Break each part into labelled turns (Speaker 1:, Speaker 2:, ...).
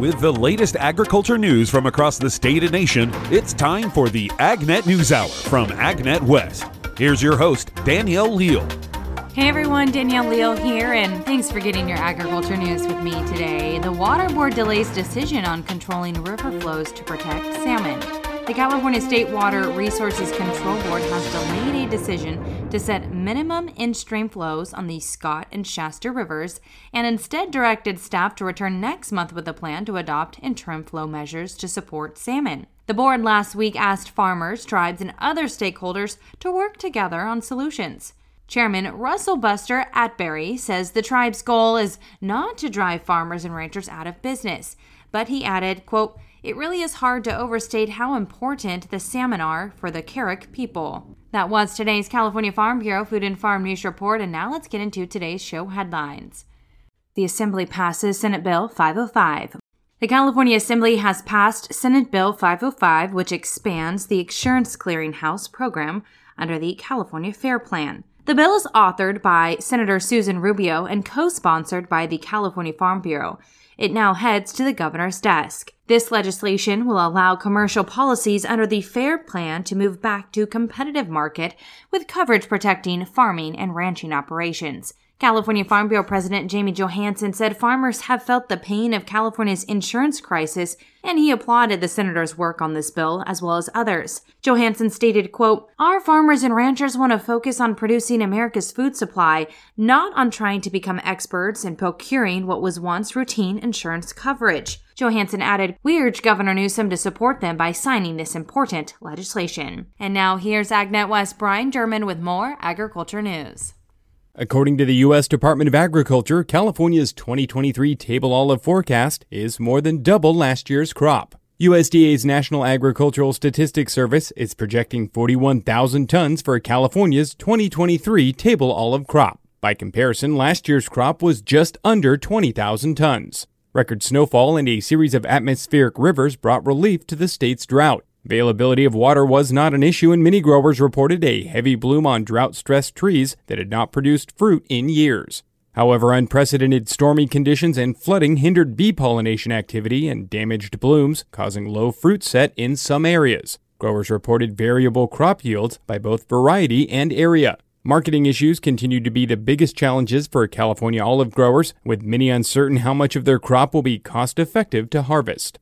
Speaker 1: With the latest agriculture news from across the state and nation, it's time for the AgNet News Hour from AgNet West. Here's your host, Danielle Leal.
Speaker 2: Hey everyone, Danielle Leal here, and thanks for getting your agriculture news with me today. The Water Board delays decision on controlling river flows to protect salmon. The California State Water Resources Control Board has delayed a decision to set minimum in-stream flows on the Scott and Shasta rivers and instead directed staff to return next month with a plan to adopt interim flow measures to support salmon. The board last week asked farmers, tribes, and other stakeholders to work together on solutions. Chairman Russell Buster Atbury says the tribe's goal is not to drive farmers and ranchers out of business, but he added, quote, "It really is hard to overstate how important the salmon are for the Carrick people." That was today's California Farm Bureau Food and Farm News Report, and now let's get into today's show headlines. The Assembly passes Senate Bill 505. The California Assembly has passed Senate Bill 505, which expands the Insurance Clearinghouse program under the California Fair Plan. The bill is authored by Senator Susan Rubio and co-sponsored by the California Farm Bureau. It now heads to the governor's desk. This legislation will allow commercial policies under the FAIR Plan to move back to competitive market with coverage protecting farming and ranching operations. California Farm Bureau President Jamie Johansson said farmers have felt the pain of California's insurance crisis, and he applauded the senator's work on this bill as well as others. Johansson stated, quote, "Our farmers and ranchers want to focus on producing America's food supply, not on trying to become experts in procuring what was once routine insurance coverage." Johansson added, "We urge Governor Newsom to support them by signing this important legislation." And now here's AgNet West Brian German with more agriculture news.
Speaker 3: According to the U.S. Department of Agriculture, California's 2023 table olive forecast is more than double last year's crop. USDA's National Agricultural Statistics Service is projecting 41,000 tons for California's 2023 table olive crop. By comparison, last year's crop was just under 20,000 tons. Record snowfall and a series of atmospheric rivers brought relief to the state's drought. Availability of water was not an issue, and many growers reported a heavy bloom on drought-stressed trees that had not produced fruit in years. However, unprecedented stormy conditions and flooding hindered bee pollination activity and damaged blooms, causing low fruit set in some areas. Growers reported variable crop yields by both variety and area. Marketing issues continue to be the biggest challenges for California olive growers, with many uncertain how much of their crop will be cost-effective to harvest.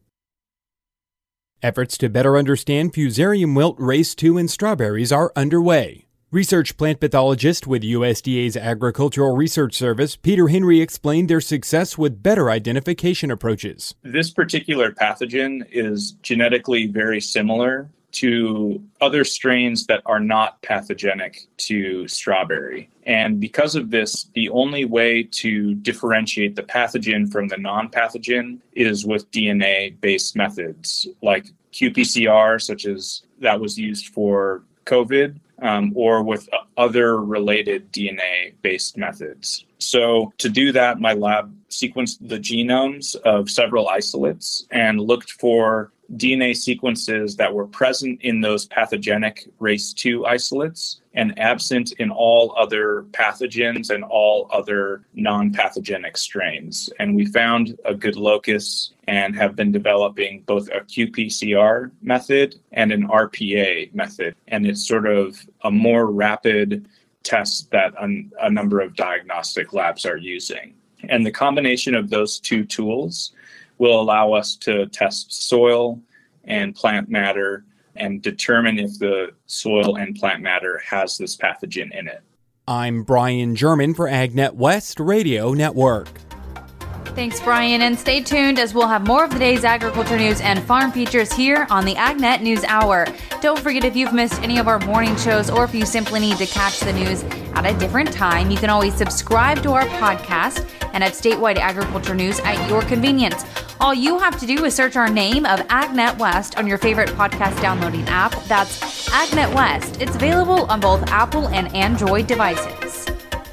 Speaker 3: Efforts to better understand Fusarium wilt race 2 in strawberries are underway. Research plant pathologist with USDA's Agricultural Research Service, Peter Henry, explained their success with better identification approaches.
Speaker 4: This particular pathogen is genetically very similar to other strains that are not pathogenic to strawberry. And because of this, the only way to differentiate the pathogen from the non-pathogen is with DNA-based methods like qPCR, such as that was used for COVID, or with other related DNA-based methods. So to do that, my lab sequenced the genomes of several isolates and looked for DNA sequences that were present in those pathogenic race 2 isolates and absent in all other pathogens and all other non-pathogenic strains. And we found a good locus and have been developing both a qPCR method and an RPA method. And it's sort of a more rapid test that a number of diagnostic labs are using. And the combination of those two tools will allow us to test soil and plant matter and determine if the soil and plant matter has this pathogen in it.
Speaker 3: I'm Brian German for AgNet West Radio Network.
Speaker 2: Thanks, Brian, and stay tuned as we'll have more of the day's agriculture news and farm features here on the AgNet News Hour. Don't forget, if you've missed any of our morning shows or if you simply need to catch the news at a different time, you can always subscribe to our podcast and at statewide agriculture news at your convenience. All you have to do is search our name of AgNet West on your favorite podcast downloading app. That's AgNet West. It's available on both Apple and Android devices.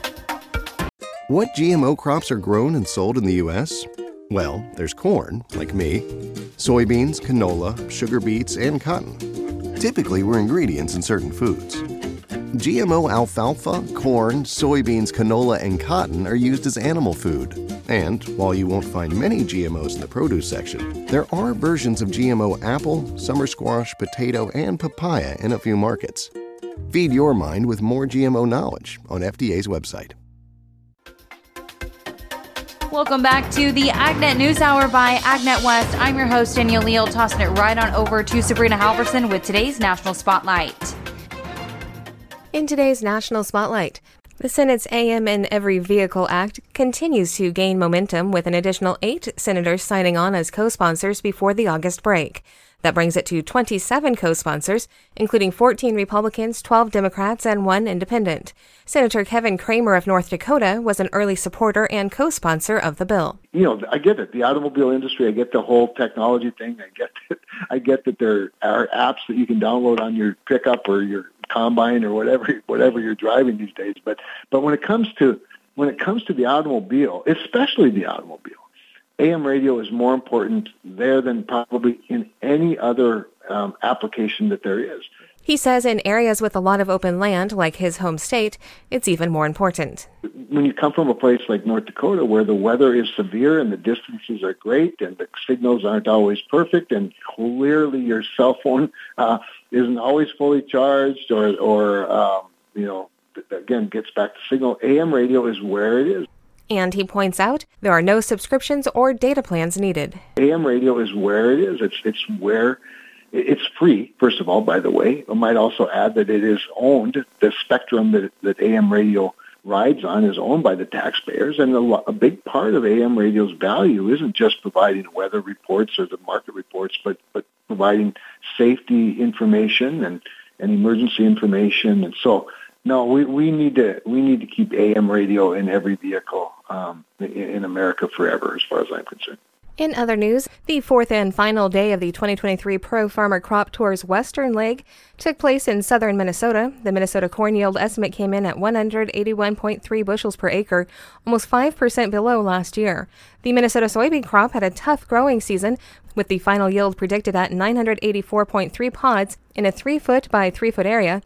Speaker 5: What GMO crops are grown and sold in the U.S.? Well, there's corn, like me, soybeans, canola, sugar beets, and cotton. Typically, we're ingredients in certain foods. GMO alfalfa, corn, soybeans, canola, and cotton are used as animal food. And while you won't find many GMOs in the produce section, there are versions of GMO apple, summer squash, potato, and papaya in a few markets. Feed your mind with more GMO knowledge on FDA's website.
Speaker 2: Welcome back to the AgNet News Hour by AgNet West. I'm your host, Danielle Leal, tossing it right on over to Sabrina Halverson with today's National Spotlight.
Speaker 6: In today's National Spotlight, the Senate's AM in Every Vehicle Act continues to gain momentum with an additional 8 senators signing on as co-sponsors before the August break. That brings it to 27 co-sponsors, including 14 Republicans, 12 Democrats, and 1 independent. Senator Kevin Cramer of North Dakota was an early supporter and co-sponsor of the bill.
Speaker 7: You know, I get it. The automobile industry, I get the whole technology thing. I get that there are apps that you can download on your pickup or your combine or whatever you're driving these days. But when it comes to the automobile, especially the automobile, AM radio is more important there than probably in any other application that there is.
Speaker 6: He says in areas with a lot of open land, like his home state, it's even more important.
Speaker 7: When you come from a place like North Dakota where the weather is severe and the distances are great and the signals aren't always perfect and clearly your cell phone isn't always fully charged or again, gets back to signal, AM radio is where it is.
Speaker 6: And he points out there are no subscriptions or data plans needed.
Speaker 7: AM radio is where it is. It's where it's free, first of all, by the way. I might also add that it is owned. The spectrum that AM radio rides on is owned by the taxpayers. And a big part of AM radio's value isn't just providing weather reports or the market reports, but providing safety information and emergency information. And so, no, we need to keep AM radio in every vehicle in America forever, as far as I'm concerned.
Speaker 6: In other news, the 4th and final day of the 2023 Pro Farmer Crop Tour's Western Leg took place in southern Minnesota. The Minnesota corn yield estimate came in at 181.3 bushels per acre, almost 5% below last year. The Minnesota soybean crop had a tough growing season, with the final yield predicted at 984.3 pods in a 3-foot by 3-foot area,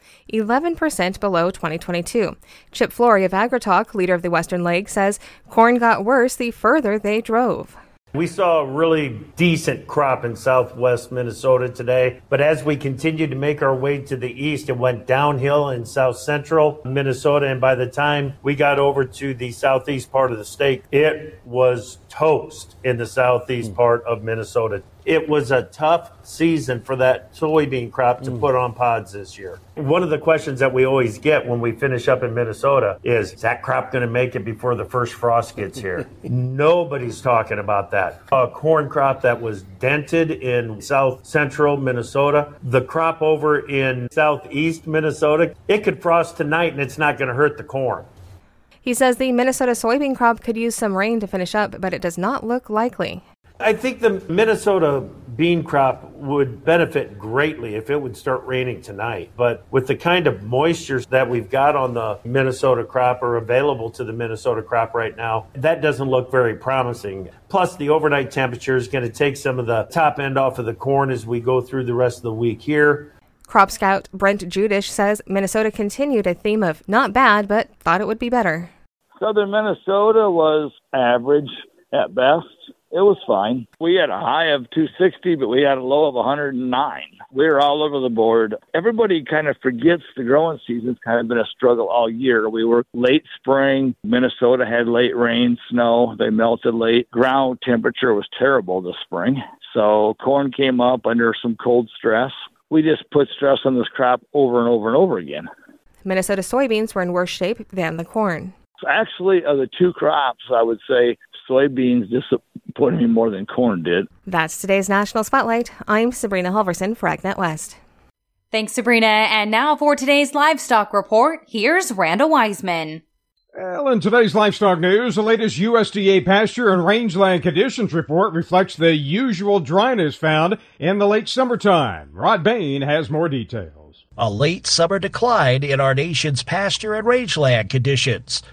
Speaker 6: 11% below 2022. Chip Flory of AgriTalk, leader of the Western Leg, says corn got worse the further they drove.
Speaker 8: We saw a really decent crop in southwest Minnesota today, but as we continued to make our way to the east, it went downhill in south central Minnesota, and by the time we got over to the southeast part of the state, it was toast in the southeast part of Minnesota. It was a tough season for that soybean crop to put on pods this year. One of the questions that we always get when we finish up in Minnesota is that crop going to make it before the first frost gets here? Nobody's talking about that. A corn crop that was dented in south central Minnesota, the crop over in southeast Minnesota, it could frost tonight and it's not going to hurt the corn.
Speaker 6: He says the Minnesota soybean crop could use some rain to finish up, but it does not look likely.
Speaker 8: I think the Minnesota bean crop would benefit greatly if it would start raining tonight. But with the kind of moisture that we've got on the Minnesota crop or available to the Minnesota crop right now, that doesn't look very promising. Plus, the overnight temperature is going to take some of the top end off of the corn as we go through the rest of the week here.
Speaker 6: Crop scout Brent Judish says Minnesota continued a theme of not bad, but thought it would be better.
Speaker 9: Southern Minnesota was average at best. It was fine. We had a high of 260, but we had a low of 109. We were all over the board. Everybody kind of forgets the growing season's kind of been a struggle all year. We were late spring. Minnesota had late rain, snow. They melted late. Ground temperature was terrible this spring. So corn came up under some cold stress. We just put stress on this crop over and over and over again.
Speaker 6: Minnesota soybeans were in worse shape than the corn.
Speaker 9: Actually, of the two crops, I would say soybeans disappointed me more than corn did.
Speaker 6: That's today's National Spotlight. I'm Sabrina Halverson for AgNet West.
Speaker 2: Thanks, Sabrina. And now for today's livestock report, here's Randall Wiseman.
Speaker 10: Well, in today's livestock news, the latest USDA pasture and rangeland conditions report reflects the usual dryness found in the late summertime. Rod Bain has more details.
Speaker 11: A late summer decline in our nation's pasture and rangeland conditions.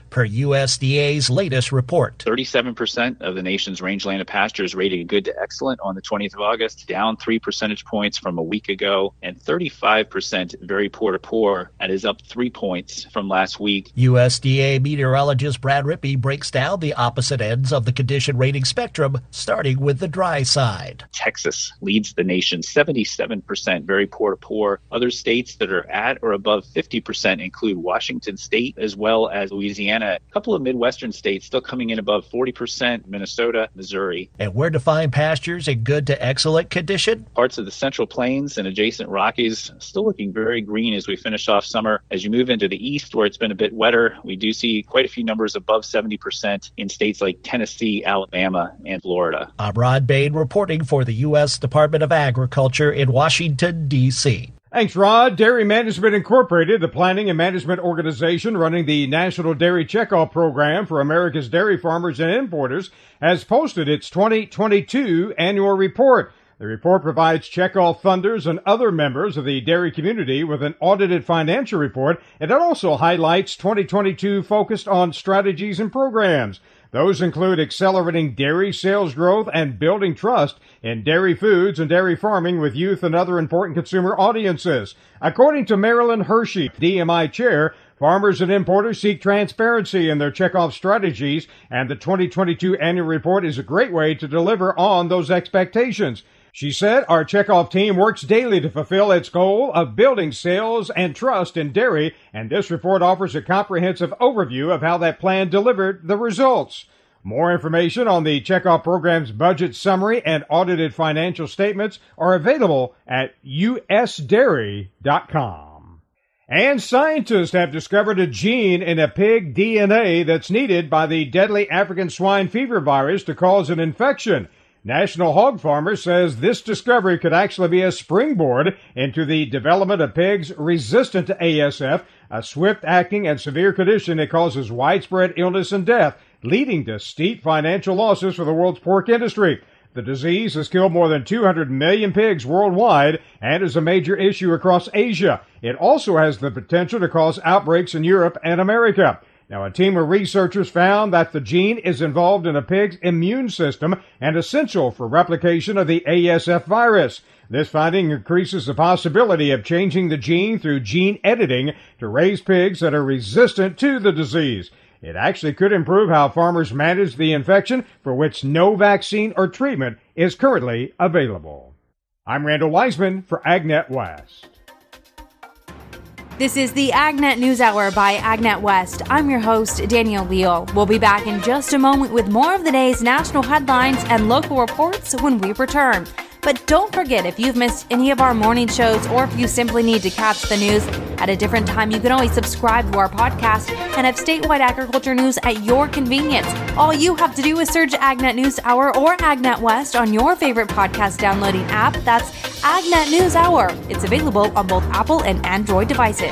Speaker 11: per USDA's latest report.
Speaker 12: 37% of the nation's rangeland and pastures rated good to excellent on the 20th of August, down 3 percentage points from a week ago, and 35% very poor to poor, and is up 3 points from last week.
Speaker 11: USDA meteorologist Brad Rippey breaks down the opposite ends of the condition rating spectrum, starting with the dry side.
Speaker 12: Texas leads the nation, 77% very poor to poor. Other states that are at or above 50% include Washington State as well as Louisiana. A couple of Midwestern states still coming in above 40%, Minnesota, Missouri.
Speaker 11: And where to find pastures in good to excellent condition?
Speaker 12: Parts of the Central Plains and adjacent Rockies still looking very green as we finish off summer. As you move into the east where it's been a bit wetter, we do see quite a few numbers above 70% in states like Tennessee, Alabama, and Florida.
Speaker 11: I'm Rod Bain reporting for the U.S. Department of Agriculture in Washington, D.C.
Speaker 10: Thanks, Rod. Dairy Management Incorporated, the planning and management organization running the National Dairy Checkoff Program for America's dairy farmers and importers, has posted its 2022 annual report. The report provides checkoff funders and other members of the dairy community with an audited financial report, and it also highlights 2022 focused on strategies and programs. Those include accelerating dairy sales growth and building trust in dairy foods and dairy farming with youth and other important consumer audiences. According to Marilyn Hershey, DMI chair, farmers and importers seek transparency in their checkoff strategies, and the 2022 annual report is a great way to deliver on those expectations. She said, our checkoff team works daily to fulfill its goal of building sales and trust in dairy, and this report offers a comprehensive overview of how that plan delivered the results. More information on the checkoff program's budget summary and audited financial statements are available at usdairy.com. And scientists have discovered a gene in a pig DNA that's needed by the deadly African swine fever virus to cause an infection. National Hog Farmer says this discovery could actually be a springboard into the development of pigs resistant to ASF, a swift-acting and severe condition that causes widespread illness and death, leading to steep financial losses for the world's pork industry. The disease has killed more than 200 million pigs worldwide and is a major issue across Asia. It also has the potential to cause outbreaks in Europe and America. Now, a team of researchers found that the gene is involved in a pig's immune system and essential for replication of the ASF virus. This finding increases the possibility of changing the gene through gene editing to raise pigs that are resistant to the disease. It actually could improve how farmers manage the infection for which no vaccine or treatment is currently available. I'm Randall Wiseman for AgNet West.
Speaker 2: This is the AgNet News Hour by AgNet West. I'm your host, Danielle Leal. We'll be back in just a moment with more of the day's national headlines and local reports when we return. But don't forget, if you've missed any of our morning shows or if you simply need to catch the news at a different time, you can always subscribe to our podcast and have statewide agriculture news at your convenience. All you have to do is search AgNet News Hour or AgNet West on your favorite podcast downloading app. That's AgNet News Hour. It's available on both Apple and Android devices.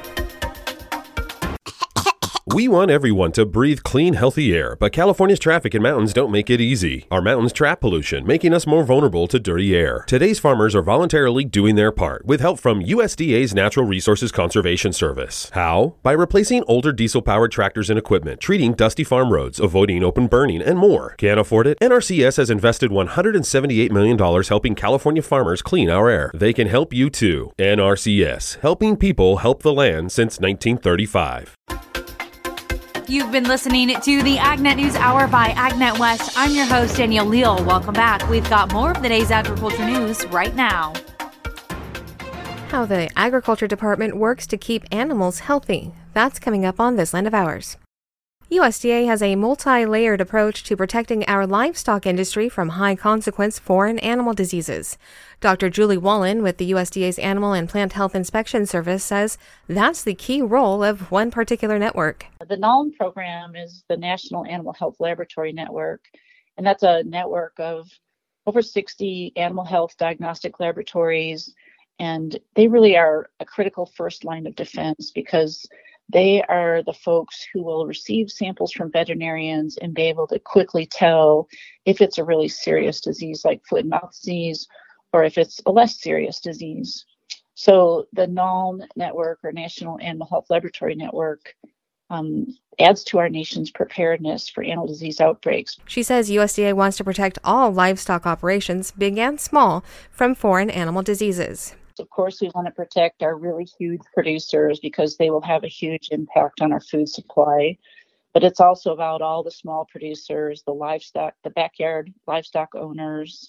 Speaker 13: We want everyone to breathe clean, healthy air, but California's traffic and mountains don't make it easy. Our mountains trap pollution, making us more vulnerable to dirty air. Today's farmers are voluntarily doing their part with help from USDA's Natural Resources Conservation Service. How? By replacing older diesel-powered tractors and equipment, treating dusty farm roads, avoiding open burning, and more. Can't afford it? NRCS has invested $178 million helping California farmers clean our air. They can help you too. NRCS, helping people help the land since 1935.
Speaker 2: You've been listening to the AgNet News Hour by AgNet West. I'm your host, Danielle Leal. Welcome back. We've got more of the day's agriculture news right now.
Speaker 6: How the Agriculture Department works to keep animals healthy. That's coming up on This Land of Ours. USDA has a multi-layered approach to protecting our livestock industry from high-consequence foreign animal diseases. Dr. Julie Wallen with the USDA's Animal and Plant Health Inspection Service says that's the key role of one particular network.
Speaker 14: The NALM program is the National Animal Health Laboratory Network, and that's a network of over 60 animal health diagnostic laboratories, and they really are a critical first line of defense because they are the folks who will receive samples from veterinarians and be able to quickly tell if it's a really serious disease like foot and mouth disease or if it's a less serious disease. So the NALM network, or National Animal Health Laboratory Network, adds to our nation's preparedness for animal disease outbreaks.
Speaker 6: She says USDA wants to protect all livestock operations, big and small, from foreign animal diseases.
Speaker 14: Of course, we want to protect our really huge producers because they will have a huge impact on our food supply. But it's also about all the small producers, the livestock, the backyard livestock owners,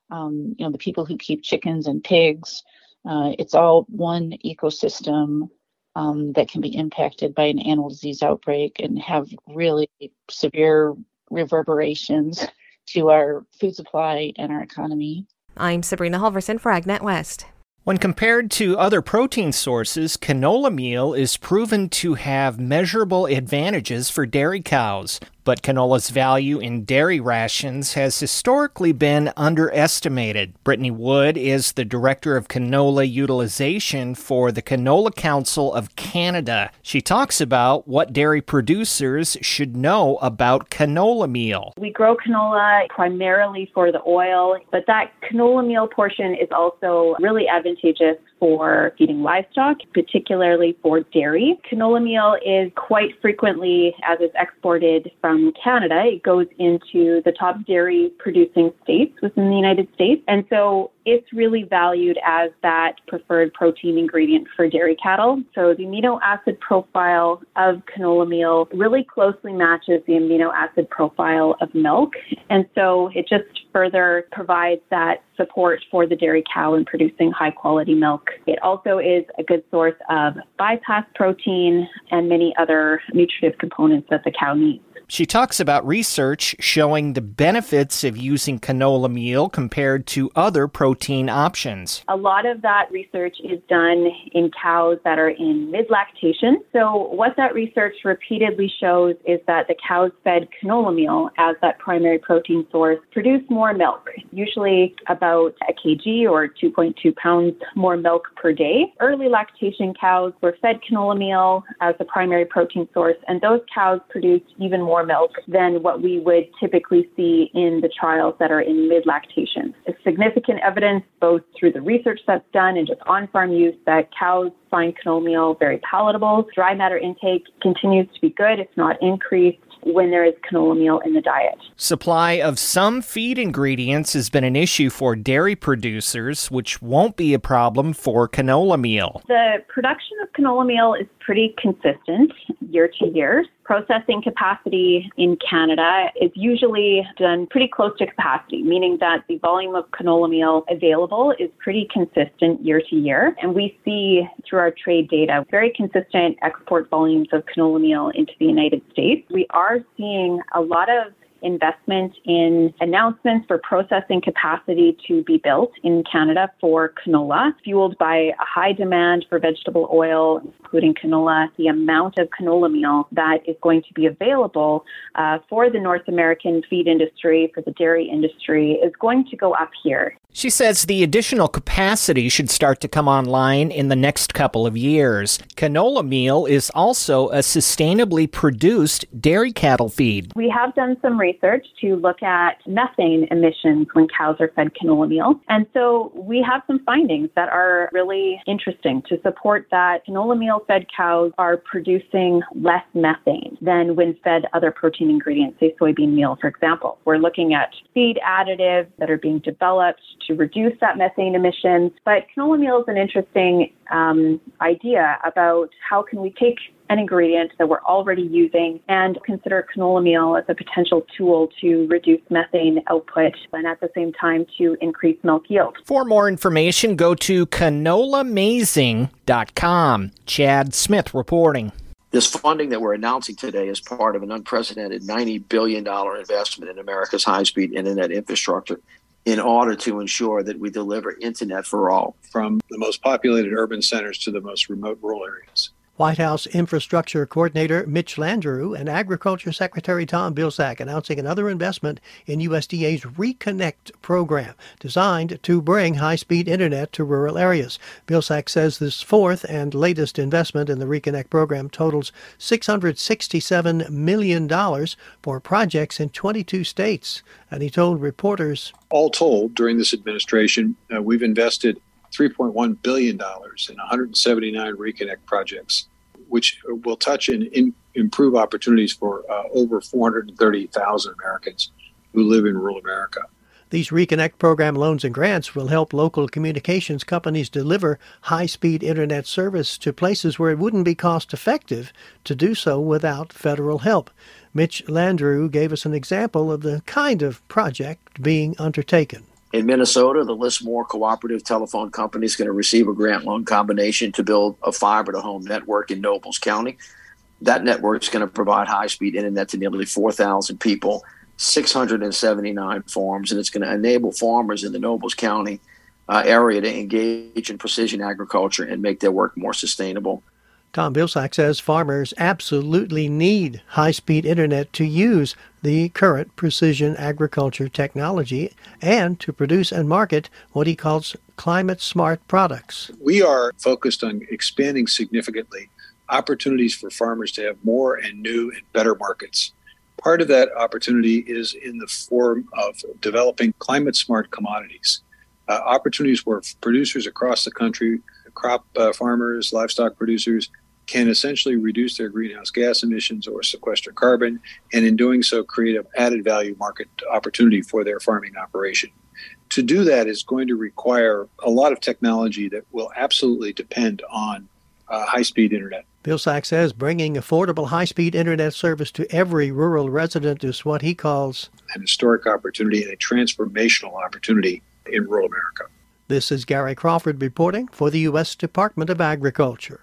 Speaker 14: the people who keep chickens and pigs. It's all one ecosystem that can be impacted by an animal disease outbreak and have really severe reverberations to our food supply and our economy.
Speaker 6: I'm Sabrina Halverson for AgNet West.
Speaker 15: When compared to other protein sources, canola meal is proven to have measurable advantages for dairy cows. But canola's value in dairy rations has historically been underestimated. Brittany Wood is the director of canola utilization for the Canola Council of Canada. She talks about what dairy producers should know about canola meal.
Speaker 16: We grow canola primarily for the oil, but that canola meal portion is also really advantageous for feeding livestock, particularly for dairy. Canola meal is quite frequently, as it's exported from Canada, it goes into the top dairy producing states within the United States. And so it's really valued as that preferred protein ingredient for dairy cattle. So the amino acid profile of canola meal really closely matches the amino acid profile of milk. And so it just further provides that support for the dairy cow in producing high quality milk. It also is a good source of bypass protein and many other nutritive components that the cow needs.
Speaker 15: She talks about research showing the benefits of using canola meal compared to other protein options.
Speaker 16: A lot of that research is done in cows that are in mid-lactation. So what that research repeatedly shows is that the cows fed canola meal as that primary protein source produce more milk, usually about a kg or 2.2 pounds more milk per day. Early lactation cows were fed canola meal as the primary protein source, and those cows produced even more milk than what we would typically see in the trials that are in mid-lactation. It's significant evidence, both through the research that's done and just on-farm use, that cows find canola meal very palatable. Dry matter intake continues to be good, if not increased, when there is canola meal in the diet.
Speaker 15: Supply of some feed ingredients has been an issue for dairy producers, which won't be a problem for canola meal.
Speaker 16: The production of canola meal is pretty consistent year to year. Processing capacity in Canada is usually done pretty close to capacity, meaning that the volume of canola meal available is pretty consistent year to year. And we see through our trade data very consistent export volumes of canola meal into the United States. We are seeing a lot of investment in announcements for processing capacity to be built in Canada for canola, fueled by a high demand for vegetable oil, including canola. The amount of canola meal that is going to be available for the North American feed industry, for the dairy industry, is going to go up here.
Speaker 15: She says the additional capacity should start to come online in the next couple of years. Canola meal is also a sustainably produced dairy cattle feed.
Speaker 16: We have done some research to look at methane emissions when cows are fed canola meal. And so we have some findings that are really interesting to support that canola meal fed cows are producing less methane than when fed other protein ingredients, say soybean meal, for example. We're looking at feed additives that are being developed to reduce that methane emissions. But canola meal is an interesting idea about how can we take an ingredient that we're already using and consider canola meal as a potential tool to reduce methane output and at the same time to increase milk yield.
Speaker 15: For more information, go to canolamazing.com. Chad Smith reporting.
Speaker 17: This funding that we're announcing today is part of an unprecedented $90 billion investment in America's high-speed internet infrastructure in order to ensure that we deliver internet for all.
Speaker 18: From the most populated urban centers to the most remote rural areas.
Speaker 19: White House Infrastructure Coordinator Mitch Landrieu and Agriculture Secretary Tom Vilsack announcing another investment in USDA's Reconnect program, designed to bring high-speed internet to rural areas. Vilsack says this fourth and latest investment in the Reconnect program totals $667 million for projects in 22 states. And he told reporters,
Speaker 18: all told, during this administration, we've invested $3.1 billion in 179 Reconnect projects. which will touch and improve opportunities for over 430,000 Americans who live in rural America.
Speaker 19: These Reconnect program loans and grants will help local communications companies deliver high-speed internet service to places where it wouldn't be cost-effective to do so without federal help. Mitch Landrieu gave us an example of the kind of project being undertaken.
Speaker 17: In Minnesota, the Listmore Cooperative Telephone Company is going to receive a grant loan combination to build a fiber-to-home network in Nobles County. That network is going to provide high-speed internet to nearly 4,000 people, 679 farms, and it's going to enable farmers in the Nobles County area to engage in precision agriculture and make their work more sustainable.
Speaker 19: Tom Vilsack says farmers absolutely need high-speed internet to use the current precision agriculture technology and to produce and market what he calls climate-smart products.
Speaker 18: We are focused on expanding significantly opportunities for farmers to have more and new and better markets. Part of that opportunity is in the form of developing climate-smart commodities, opportunities where producers across the country, crop farmers, livestock producers, can essentially reduce their greenhouse gas emissions or sequester carbon, and in doing so create an added value market opportunity for their farming operation. To do that is going to require a lot of technology that will absolutely depend on high-speed internet.
Speaker 19: Vilsack says bringing affordable high-speed internet service to every rural resident is what he calls
Speaker 18: an historic opportunity and a transformational opportunity in rural America.
Speaker 19: This is Gary Crawford reporting for the U.S. Department of Agriculture.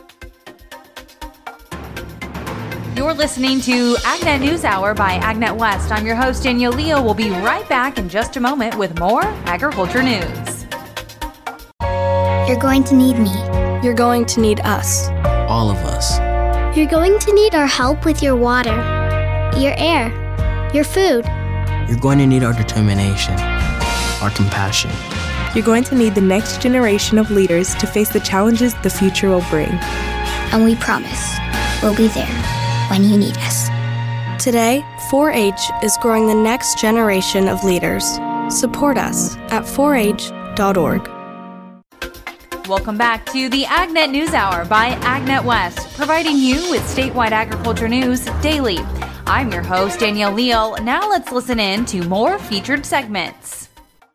Speaker 2: You're listening to AgNet News Hour by AgNet West. I'm your host, Danielle Leo. We'll be right back in just a moment with more agriculture news.
Speaker 20: You're going to need me.
Speaker 21: You're going to need us.
Speaker 22: All of us.
Speaker 20: You're going to need our help with your water, your air, your food.
Speaker 22: You're going to need our determination, our compassion.
Speaker 21: You're going to need the next generation of leaders to face the challenges the future will bring.
Speaker 20: And we promise we'll be there when you need us.
Speaker 21: Today, 4-H is growing the next generation of leaders. Support us at 4h.org.
Speaker 2: Welcome back to the AgNet News Hour by AgNet West, providing you with statewide agriculture news daily. I'm your host, Danielle Leal. Now let's listen in to more featured segments.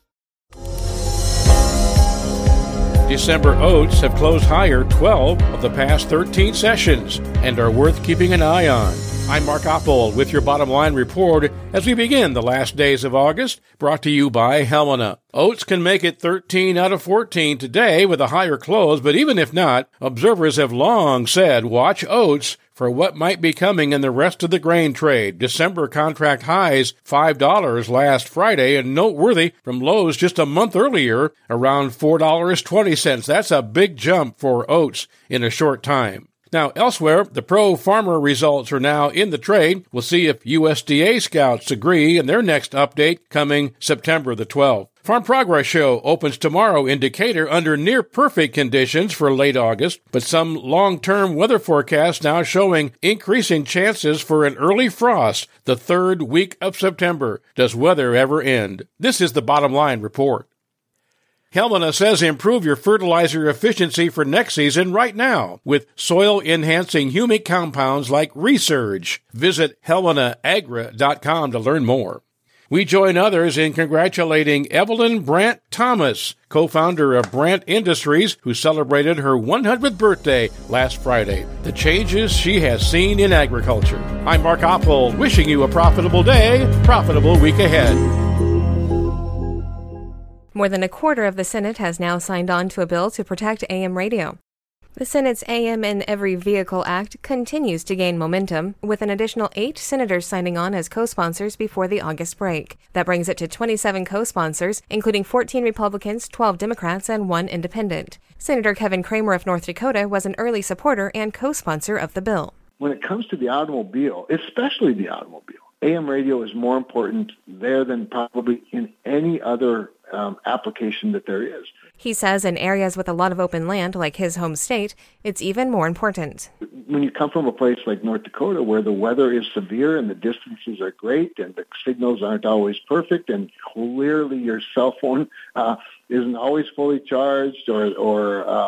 Speaker 23: December oats have closed higher 12 of the past 13 sessions and are worth keeping an eye on. I'm Mark Oppold with your Bottom Line Report as we begin the last days of August, brought to you by Helena. Oats can make it 13 out of 14 today with a higher close, but even if not, observers have long said watch oats for what might be coming in the rest of the grain trade. December contract highs $5 last Friday, and noteworthy from lows just a month earlier, around $4.20. That's a big jump for oats in a short time. Now, elsewhere, the pro-farmer results are now in the trade. We'll see if USDA scouts agree in their next update coming September the 12th. Farm Progress Show opens tomorrow in Decatur under near-perfect conditions for late August, but some long-term weather forecasts now showing increasing chances for an early frost the third week of September. Does weather ever end? This is the Bottom Line Report. Helena says improve your fertilizer efficiency for next season right now with soil-enhancing humic compounds like Resurge. Visit helenaagra.com to learn more. We join others in congratulating Evelyn Brandt Thomas, co-founder of Brandt Industries, who celebrated her 100th birthday last Friday. The changes she has seen in agriculture. I'm Mark Oppold, wishing you a profitable day, profitable week ahead.
Speaker 6: More than a quarter of the Senate has now signed on to a bill to protect AM radio. The Senate's AM in Every Vehicle Act continues to gain momentum, with an additional 8 senators signing on as co-sponsors before the August break. That brings it to 27 co-sponsors, including 14 Republicans, 12 Democrats, and 1 independent. Senator Kevin Cramer of North Dakota was an early supporter and co-sponsor of the bill.
Speaker 7: When it comes to the automobile, especially the automobile, AM radio is more important there than probably in any other application that there is.
Speaker 6: He says in areas with a lot of open land, like his home state, it's even more important.
Speaker 7: When you come from a place like North Dakota where the weather is severe and the distances are great and the signals aren't always perfect and clearly your cell phone isn't always fully charged or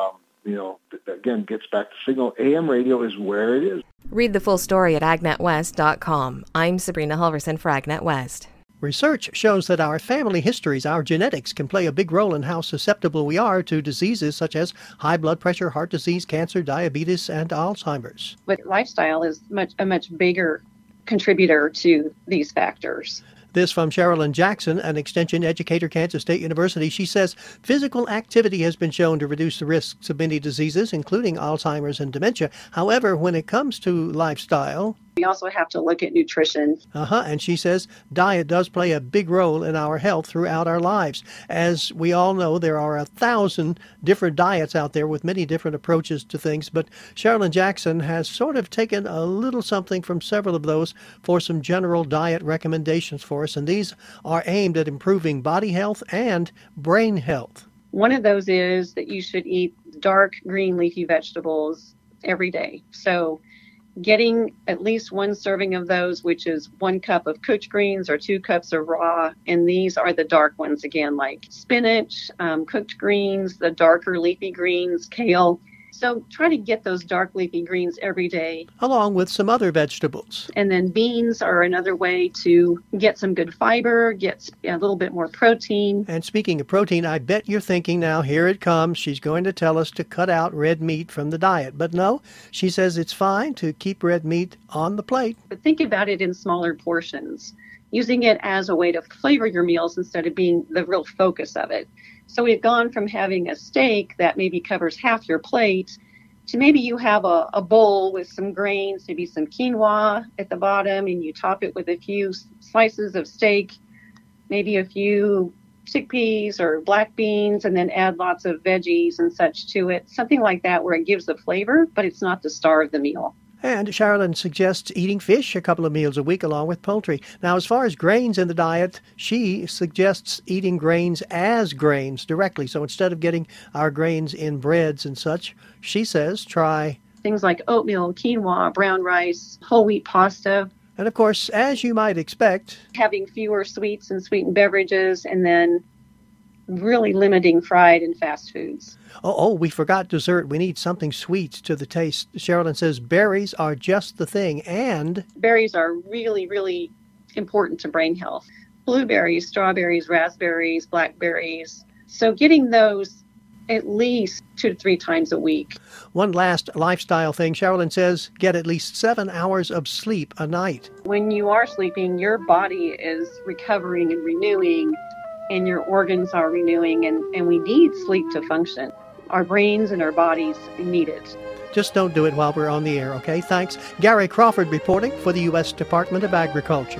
Speaker 7: again, gets back to signal. AM radio is where it is.
Speaker 6: Read the full story at agnetwest.com. I'm Sabrina Halverson for Agnet West.
Speaker 19: Research shows that our family histories, our genetics, can play a big role in how susceptible we are to diseases such as high blood pressure, heart disease, cancer, diabetes, and Alzheimer's.
Speaker 1: But lifestyle is a much bigger contributor to these factors.
Speaker 19: This from Sherilyn Jackson, an extension educator, Kansas State University. She says physical activity has been shown to reduce the risks of many diseases, including Alzheimer's and dementia. However, when it comes to lifestyle,
Speaker 1: we also have to look at nutrition.
Speaker 19: And she says diet does play a big role in our health throughout our lives. As we all know, there are 1,000 different diets out there with many different approaches to things. But Sherilyn Jackson has sort of taken a little something from several of those for some general diet recommendations for us. And these are aimed at improving body health and brain health.
Speaker 1: One of those is that you should eat dark green leafy vegetables every day. So getting at least one serving of those, which is 1 cup of cooked greens or 2 cups of raw. And these are the dark ones, again, like spinach, cooked greens, the darker leafy greens, kale. So try to get those dark leafy greens every day.
Speaker 19: Along with some other vegetables.
Speaker 1: And then beans are another way to get some good fiber, get a little bit more protein.
Speaker 19: And speaking of protein, I bet you're thinking now, here it comes. She's going to tell us to cut out red meat from the diet. But no, she says it's fine to keep red meat on the plate.
Speaker 1: But think about it in smaller portions, using it as a way to flavor your meals instead of being the real focus of it. So we've gone from having a steak that maybe covers half your plate to maybe you have a bowl with some grains, maybe some quinoa at the bottom, and you top it with a few slices of steak, maybe a few chickpeas or black beans, and then add lots of veggies and such to it. Something like that where it gives the flavor, but it's not the star of the meal.
Speaker 19: And Sherilyn suggests eating fish a couple of meals a week along with poultry. Now, as far as grains in the diet, she suggests eating grains as grains directly. So instead of getting our grains in breads and such, she says try
Speaker 1: things like oatmeal, quinoa, brown rice, whole wheat pasta.
Speaker 19: And of course, as you might expect,
Speaker 1: having fewer sweets and sweetened beverages, and then really limiting fried and fast foods.
Speaker 19: Oh, we forgot dessert. We need something sweet to the taste. Sherilyn says berries are just the thing, and
Speaker 1: berries are really, really important to brain health. Blueberries, strawberries, raspberries, blackberries. So getting those at least 2 to 3 times a week.
Speaker 19: One last lifestyle thing. Sherilyn says get at least 7 hours of sleep a night.
Speaker 1: When you are sleeping, your body is recovering and renewing, and your organs are renewing, and we need sleep to function. Our brains and our bodies need it.
Speaker 19: Just don't do it while we're on the air, okay? Thanks. Gary Crawford reporting for the U.S. Department of Agriculture.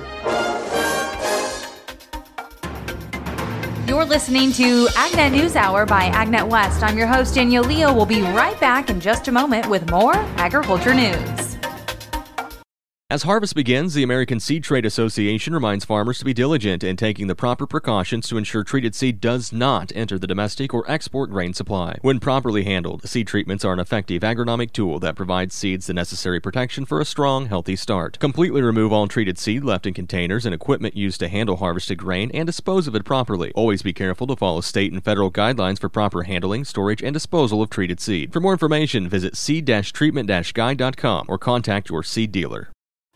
Speaker 2: You're listening to Agnet News Hour by Agnet West. I'm your host, Danielle Leo. We'll be right back in just a moment with more agriculture news.
Speaker 3: As harvest begins, the American Seed Trade Association reminds farmers to be diligent in taking the proper precautions to ensure treated seed does not enter the domestic or export grain supply. When properly handled, seed treatments are an effective agronomic tool that provides seeds the necessary protection for a strong, healthy start. Completely remove all treated seed left in containers and equipment used to handle harvested grain and dispose of it properly. Always be careful to follow state and federal guidelines for proper handling, storage, and disposal of treated seed. For more information, visit seed-treatment-guide.com or contact your seed dealer.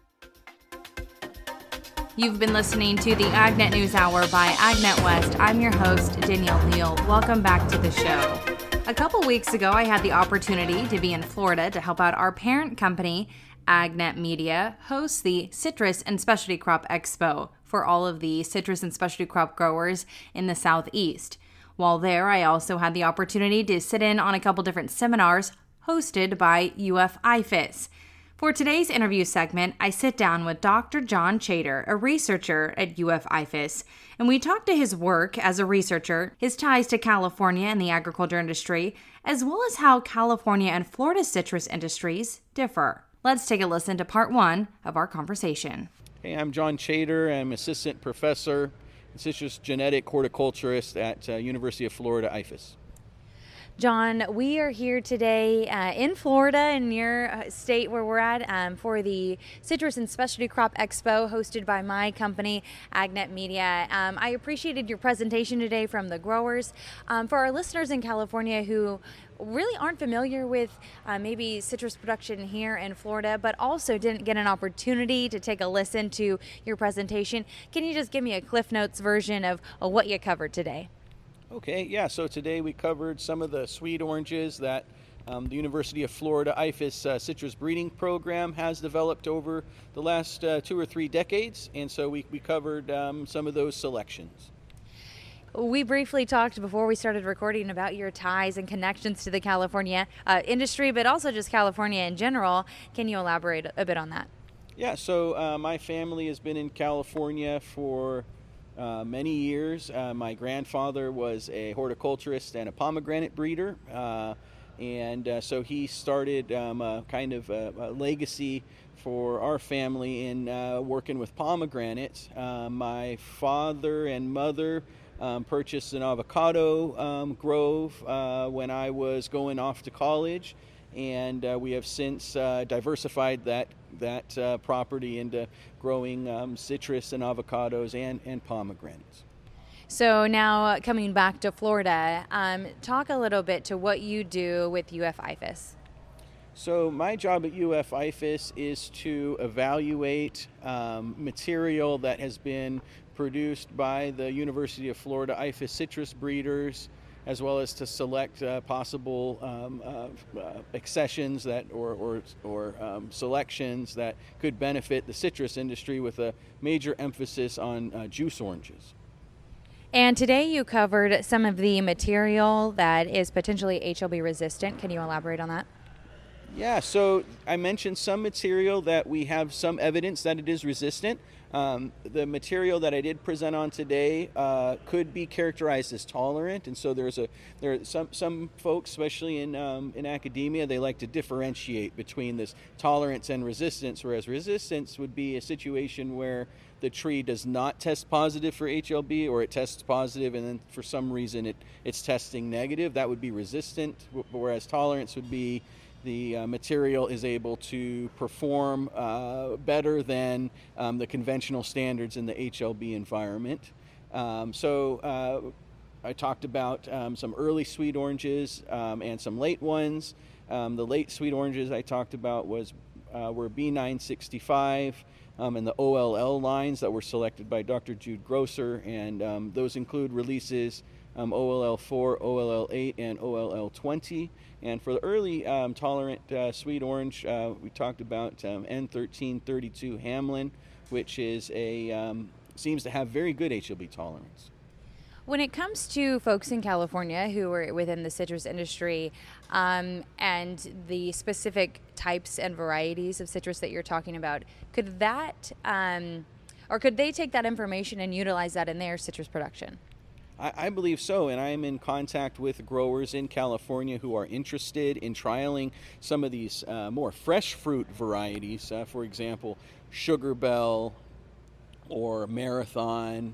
Speaker 2: You've been listening to the Agnet News Hour by Agnet West. I'm your host, Danielle Leal. Welcome back to the show. A couple weeks ago, I had the opportunity to be in Florida to help out our parent company, Agnet Media, host the Citrus and Specialty Crop Expo for all of the citrus and specialty crop growers in the Southeast. While there, I also had the opportunity to sit in on a couple different seminars hosted by UF-IFAS. For today's interview segment, I sit down with Dr. John Chater, a researcher at UF-IFAS, and we talk to his work as a researcher, his ties to California and the agriculture industry, as well as how California and Florida citrus industries differ. Let's take a listen to part 1 of our conversation.
Speaker 4: Hey, I'm John Chater. I'm assistant professor and citrus genetic horticulturist at University of Florida, IFAS.
Speaker 2: John, we are here today in Florida, in your state where we're at, for the Citrus and Specialty Crop Expo hosted by my company, AgNet Media. I appreciated your presentation today from the growers. For our listeners in California who really aren't familiar with maybe citrus production here in Florida, but also didn't get an opportunity to take a listen to your presentation, can you just give me a Cliff Notes version of what you covered today?
Speaker 4: Okay, yeah, so today we covered some of the sweet oranges that the University of Florida IFAS citrus breeding program has developed over the last 2 or 3 decades, and so we covered some of those selections.
Speaker 2: We briefly talked before we started recording about your ties and connections to the California industry, but also just California in general. Can you elaborate a bit on that?
Speaker 4: Yeah, so my family has been in California for many years. My grandfather was a horticulturist and a pomegranate breeder, and so he started kind of a legacy for our family in working with pomegranates. My father and mother purchased an avocado grove when I was going off to college, and we have since diversified that property into growing citrus and avocados and pomegranates.
Speaker 2: So now coming back to Florida, talk a little bit to what you do with UF IFAS.
Speaker 4: So my job at UF IFAS is to evaluate material that has been produced by the University of Florida IFAS citrus breeders, as well as to select possible accessions that or selections that could benefit the citrus industry, with a major emphasis on juice oranges.
Speaker 2: And today you covered some of the material that is potentially HLB resistant. Can you elaborate on that?
Speaker 4: Yeah, so I mentioned some material that we have some evidence that it is resistant. The material that I did present on today could be characterized as tolerant, and so there are some folks, especially in academia, they like to differentiate between this tolerance and resistance, whereas resistance would be a situation where the tree does not test positive for HLB, or it tests positive and then for some reason it's testing negative. That would be resistant, whereas tolerance would be the material is able to perform better than the conventional standards in the HLB environment. So I talked about some early sweet oranges and some late ones. The late sweet oranges I talked about were B965 and the OLL lines that were selected by Dr. Jude Grosser, and those include releases OLL4, OLL8, and OLL20. And for the early tolerant sweet orange, we talked about N1332 Hamlin, which is seems to have very good HLB tolerance.
Speaker 2: When it comes to folks in California who are within the citrus industry and the specific types and varieties of citrus that you're talking about, could that or could they take that information and utilize that in their citrus production?
Speaker 4: I believe so, and I am in contact with growers in California who are interested in trialing some of these more fresh fruit varieties, for example, Sugar Bell or Marathon,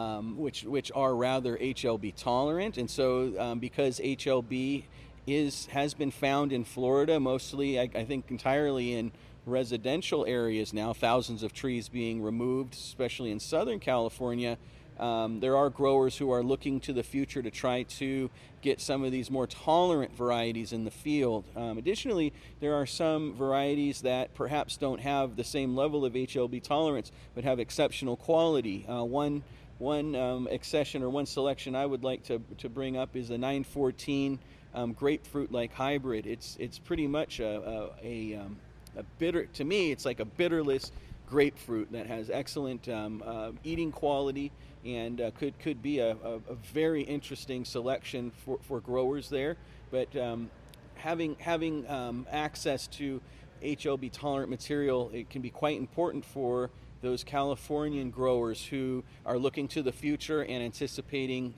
Speaker 4: which are rather HLB tolerant. And so because HLB has been found in Florida, mostly I think entirely in residential areas now, thousands of trees being removed, especially in Southern California, there are growers who are looking to the future to try to get some of these more tolerant varieties in the field. Additionally, there are some varieties that perhaps don't have the same level of HLB tolerance but have exceptional quality. One accession or one selection I would like to bring up is the 914 grapefruit-like hybrid. It's pretty much a bitter, to me, it's like a bitterless grapefruit that has excellent eating quality, and could be a very interesting selection for growers there. But having access to HLB tolerant material, it can be quite important for those Californian growers who are looking to the future and anticipating,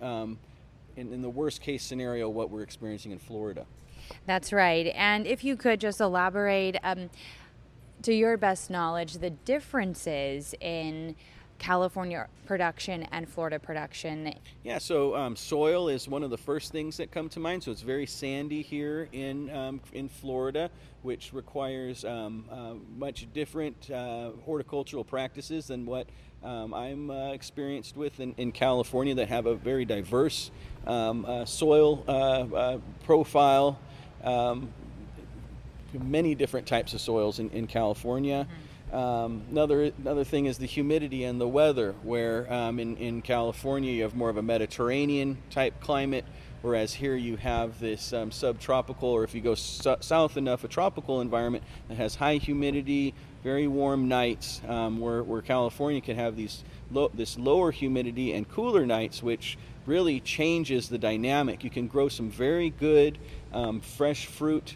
Speaker 4: in the worst case scenario, what we're experiencing in Florida.
Speaker 2: That's right. And if you could just elaborate, to your best knowledge, the differences in California production and Florida production?
Speaker 4: Yeah, so soil is one of the first things that come to mind. So it's very sandy here in Florida, which requires much different horticultural practices than what I'm experienced with in California, that have a very diverse soil profile, many different types of soils in California. Another thing is the humidity and the weather, where in California you have more of a Mediterranean type climate, whereas here you have this subtropical, or if you go south enough, a tropical environment that has high humidity, very warm nights, where California can have this lower humidity and cooler nights, which really changes the dynamic. You can grow some very good fresh fruit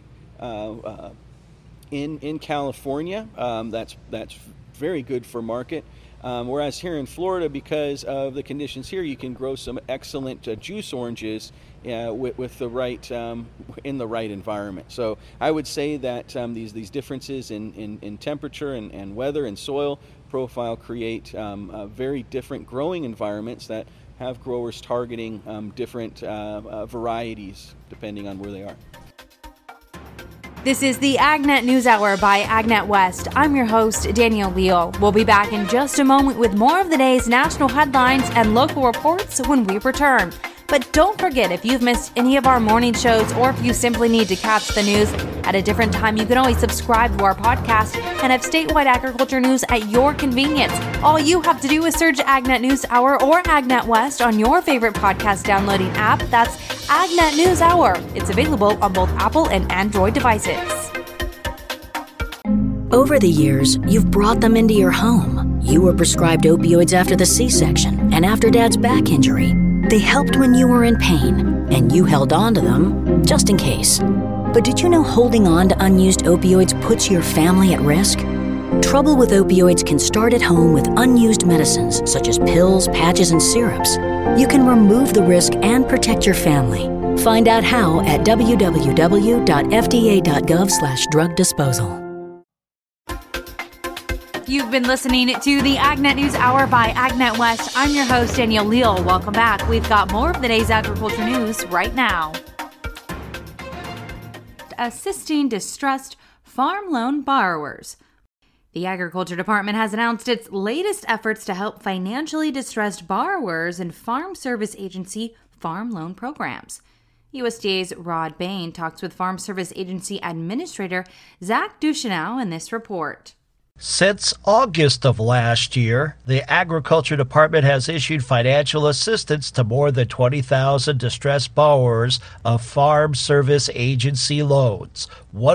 Speaker 4: in California. That's very good for market. Whereas here in Florida, because of the conditions here, you can grow some excellent juice oranges with the right in the right environment. So I would say that these differences in temperature and weather and soil profile create very different growing environments that have growers targeting different varieties depending on where they are.
Speaker 2: This is the AgNet News Hour by AgNet West. I'm your host, Danielle Leal. We'll be back in just a moment with more of the day's national headlines and local reports when we return. But don't forget, if you've missed any of our morning shows, or if you simply need to catch the news at a different time, you can always subscribe to our podcast and have statewide agriculture news at your convenience. All you have to do is search AgNet News Hour or AgNet West on your favorite podcast downloading app. That's AgNet News Hour. It's available on both Apple and Android devices.
Speaker 5: Over the years, you've brought them into your home. You were prescribed opioids after the C-section and after Dad's back injury. They helped when you were in pain, and you held on to them just in case. But did you know holding on to unused opioids puts your family at risk? Trouble with opioids can start at home with unused medicines such as pills, patches, and syrups. You can remove the risk and protect your family. Find out how at www.fda.gov/drug disposal.
Speaker 2: You've been listening to the AgNet News Hour by AgNet West. I'm your host, Danielle Leal. Welcome back. We've got more of the day's agriculture news right now. Assisting distressed farm loan borrowers. The Agriculture Department has announced its latest efforts to help financially distressed borrowers in Farm Service Agency farm loan programs. USDA's Rod Bain talks with Farm Service Agency Administrator Zach Ducheneau in this report.
Speaker 11: Since August of last year, the Agriculture Department has issued financial assistance to more than 20,000 distressed borrowers of Farm Service Agency loans,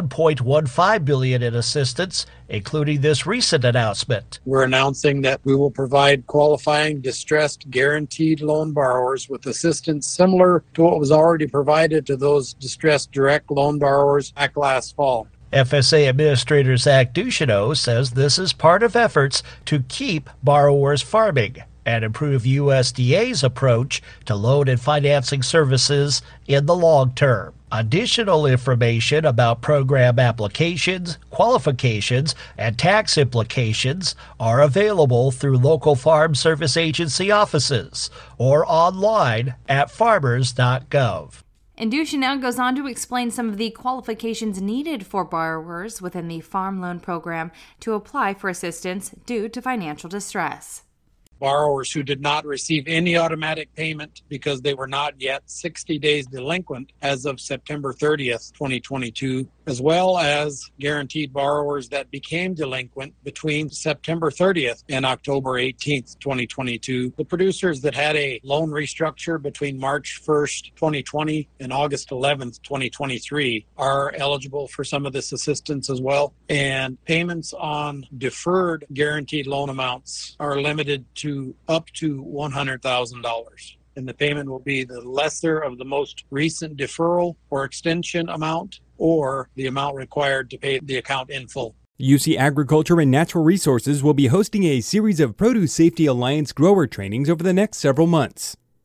Speaker 11: $1.15 billion in assistance, including this recent announcement.
Speaker 8: We're announcing that we will provide qualifying distressed guaranteed loan borrowers with assistance similar to what was already provided to those distressed direct loan borrowers back last fall.
Speaker 11: FSA Administrator Zach Ducheneau says this is part of efforts to keep borrowers farming and improve USDA's approach to loan and financing services in the long term. Additional information about program applications, qualifications, and tax implications are available through local Farm Service Agency offices or online at farmers.gov.
Speaker 2: And Ducheneau goes on to explain some of the qualifications needed for borrowers within the farm loan program to apply for assistance due to financial distress.
Speaker 8: Borrowers who did not receive any automatic payment because they were not yet 60 days delinquent as of September 30th, 2022, as well as guaranteed borrowers that became delinquent between September 30th and October 18th, 2022. The producers that had a loan restructure between March 1st, 2020 and August 11th, 2023 are eligible for some of this assistance as well. And payments on deferred guaranteed loan amounts are limited to up to $100,000. And the payment will be the lesser of the most recent deferral or extension amount or the amount required to pay the account in full.
Speaker 9: UC Agriculture and Natural Resources will be hosting a series of Produce Safety Alliance grower trainings over the next several months.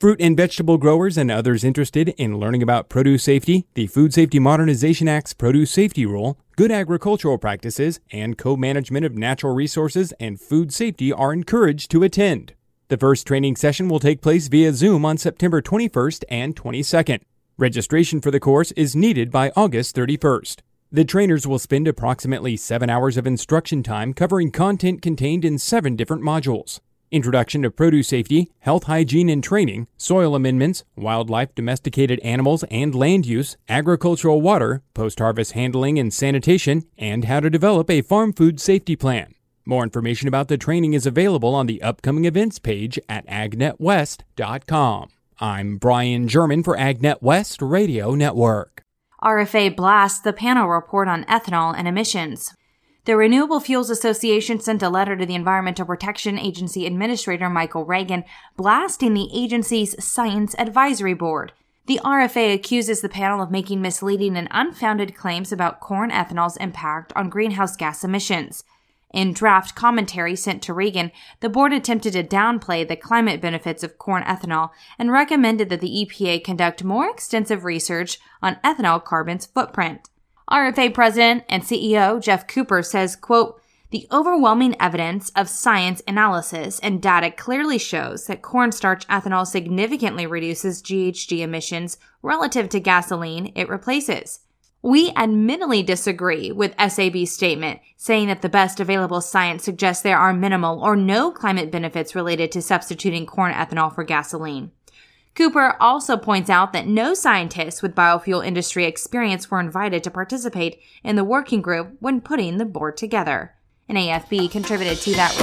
Speaker 9: Fruit and vegetable growers and others interested in learning about produce safety, the Food Safety Modernization Act's Produce Safety Rule, good agricultural practices, and co-management of natural resources and food safety are encouraged to attend. The first training session will take place via Zoom on September 21st and 22nd. Registration for the course is needed by August 31st. The trainers will spend approximately 7 hours of instruction time covering content contained in 7 different modules. Introduction to produce safety, health, hygiene and training, soil amendments, wildlife, domesticated animals and land use, agricultural water, post-harvest handling and sanitation, and how to develop a farm food safety plan. More information about the training is available on the upcoming events page at agnetwest.com. I'm Brian German for AgNet West Radio Network.
Speaker 2: RFA blasts the panel report on ethanol and emissions. The Renewable Fuels Association sent a letter to the Environmental Protection Agency Administrator Michael Reagan blasting the agency's Science Advisory Board. The RFA accuses the panel of making misleading and unfounded claims about corn ethanol's impact on greenhouse gas emissions. In draft commentary sent to Reagan, the board attempted to downplay the climate benefits of corn ethanol and recommended that the EPA conduct more extensive research on ethanol carbon's footprint. RFA President and CEO Jeff Cooper says, quote, "The overwhelming evidence of science analysis and data clearly shows that cornstarch ethanol significantly reduces GHG emissions relative to gasoline it replaces. We admittedly disagree with SAB's statement, saying that the best available science suggests there are minimal or no climate benefits related to substituting corn ethanol for gasoline." Cooper also points out that no scientists with biofuel industry experience were invited to participate in the working group when putting the board together. An AFB contributed to that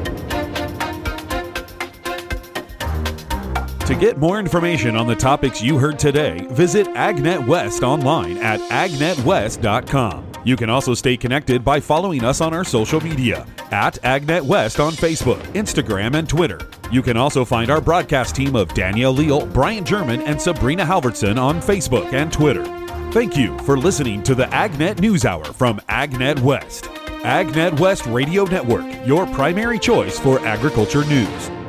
Speaker 2: report.
Speaker 10: To get more information on the topics you heard today, visit AgNet West online at agnetwest.com. You can also stay connected by following us on our social media at AgNet West on Facebook, Instagram, and Twitter. You can also find our broadcast team of Danielle Leal, Brian German, and Sabrina Halverson on Facebook and Twitter. Thank you for listening to the AgNet News Hour from AgNet West. AgNet West Radio Network, your primary choice for agriculture news.